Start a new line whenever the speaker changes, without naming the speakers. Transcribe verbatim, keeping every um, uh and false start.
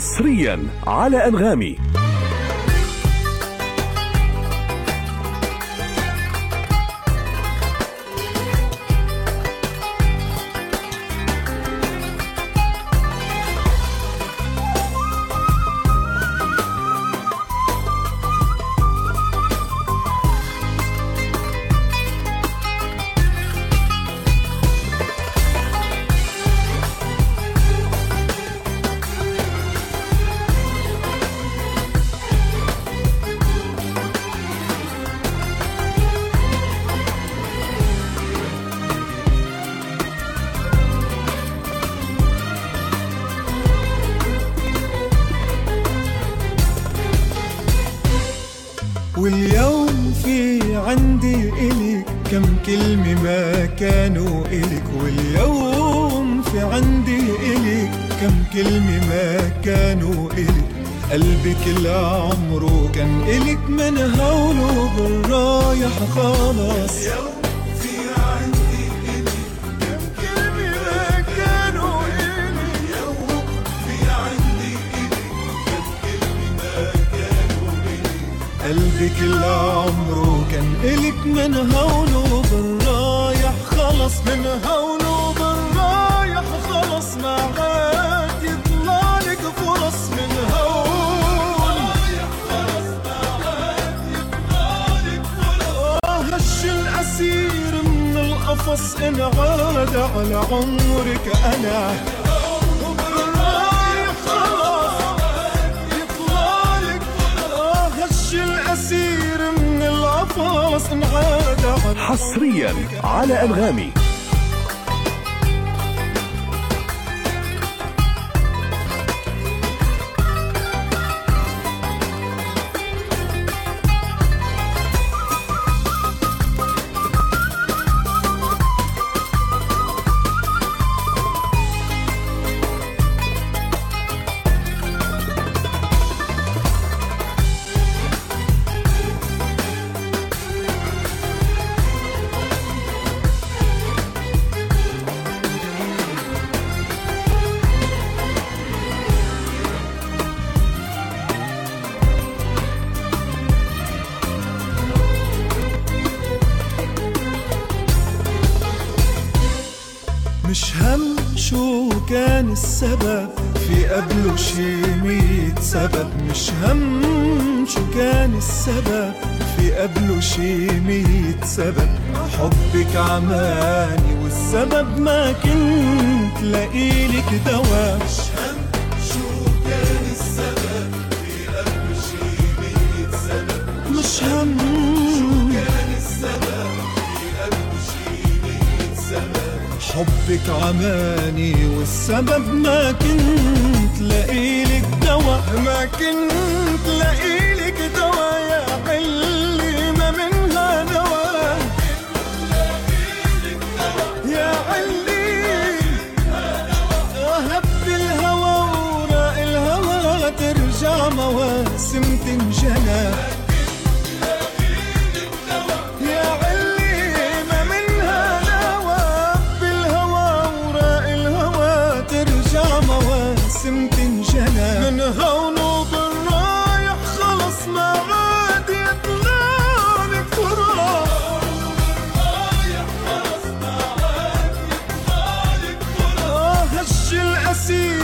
حصريا على أنغامي.
واليوم في عندي إلك كم كلمة ما كانوا إلك، واليوم في عندي إلك كم كلمة ما كانوا إلك. قلبي كل عمره كان إلك من هونه بالرايح خلاص. اليوم في عندي إلك كم كلمة ما كانوا إلك، اليوم في عندي إلك كم كلمة ما كانوا إلك. قلبي كل عمره كان إلك من هونه بالرايح خلص، من هونه بالرايح خلص. ما عاد يطلع لك فرص من هون رايح خلص، ما عاد يطلع لك فرص. آه هش الأسير من القفص إن عاد على عمرك أنا الأسير من القفص انعاد.
حصريا على أنغامي.
مش هم شو كان السبب في قبله شي مية سبب، مش هم شو كان السبب في قبله شي مية سبب. حبك عماني والسبب ما كنت لاقيلك دوا. مش هم شو كان السبب في قبله شي مية سبب، مش هم شو كان السبب في قبله شي مية سبب. حبك عماني والسبب ما كنت لاقيلك دوا، ما كنت لاقيلك دوا. يا علي ما منها نوا، يا علي هب الهوى وراء الهوى ترجع مواسم تنجنى. من هونه بالرايح خلص، ما عاد يطلع لك فرص. آه هش الأسير